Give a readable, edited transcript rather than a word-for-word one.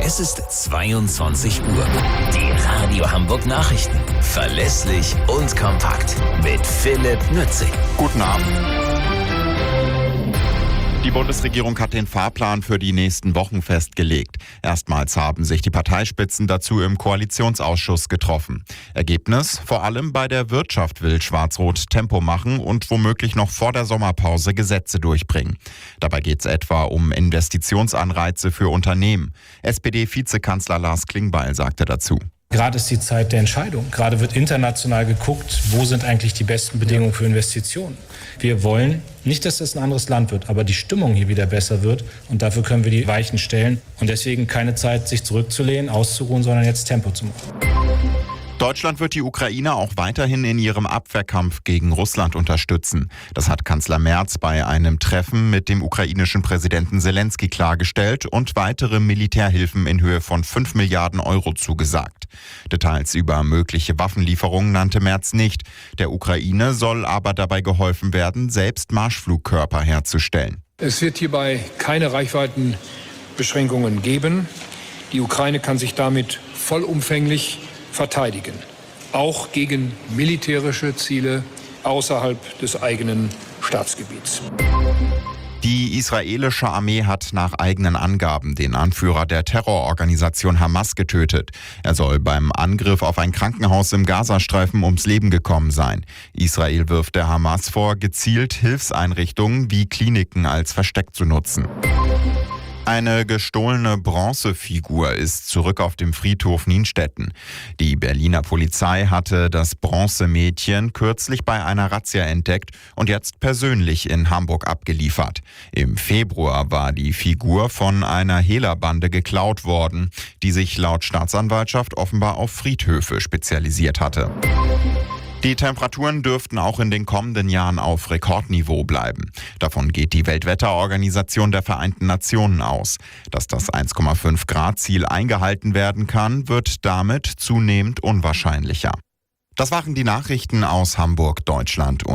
Es ist 22 Uhr. Die Radio Hamburg Nachrichten. Verlässlich und kompakt. Mit Philipp Nützig. Guten Abend. Die Bundesregierung hat den Fahrplan für die nächsten Wochen festgelegt. Erstmals haben sich die Parteispitzen dazu im Koalitionsausschuss getroffen. Ergebnis: Vor allem bei der Wirtschaft will Schwarz-Rot Tempo machen und womöglich noch vor der Sommerpause Gesetze durchbringen. Dabei geht es etwa um Investitionsanreize für Unternehmen. SPD-Vizekanzler Lars Klingbeil sagte dazu: Gerade ist die Zeit der Entscheidung. Gerade wird international geguckt, wo sind eigentlich die besten Bedingungen für Investitionen. Wir wollen nicht, dass das ein anderes Land wird, aber die Stimmung hier wieder besser wird. Und dafür können wir die Weichen stellen. Und deswegen keine Zeit, sich zurückzulehnen, auszuruhen, sondern jetzt Tempo zu machen. Deutschland wird die Ukraine auch weiterhin in ihrem Abwehrkampf gegen Russland unterstützen. Das hat Kanzler Merz bei einem Treffen mit dem ukrainischen Präsidenten Selenskyj klargestellt und weitere Militärhilfen in Höhe von 5 Milliarden Euro zugesagt. Details über mögliche Waffenlieferungen nannte Merz nicht. Der Ukraine soll aber dabei geholfen werden, selbst Marschflugkörper herzustellen. Es wird hierbei keine Reichweitenbeschränkungen geben. Die Ukraine kann sich damit vollumfänglich verteidigen, auch gegen militärische Ziele außerhalb des eigenen Staatsgebiets. Die israelische Armee hat nach eigenen Angaben den Anführer der Terrororganisation Hamas getötet. Er soll beim Angriff auf ein Krankenhaus im Gazastreifen ums Leben gekommen sein. Israel wirft der Hamas vor, gezielt Hilfseinrichtungen wie Kliniken als Versteck zu nutzen. Eine gestohlene Bronzefigur ist zurück auf dem Friedhof Nienstetten. Die Berliner Polizei hatte das Bronzemädchen kürzlich bei einer Razzia entdeckt und jetzt persönlich in Hamburg abgeliefert. Im Februar war die Figur von einer Hehlerbande geklaut worden, die sich laut Staatsanwaltschaft offenbar auf Friedhöfe spezialisiert hatte. Die Temperaturen dürften auch in den kommenden Jahren auf Rekordniveau bleiben. Davon geht die Weltwetterorganisation der Vereinten Nationen aus. Dass das 1,5 Grad Ziel eingehalten werden kann, wird damit zunehmend unwahrscheinlicher. Das waren die Nachrichten aus Hamburg, Deutschland.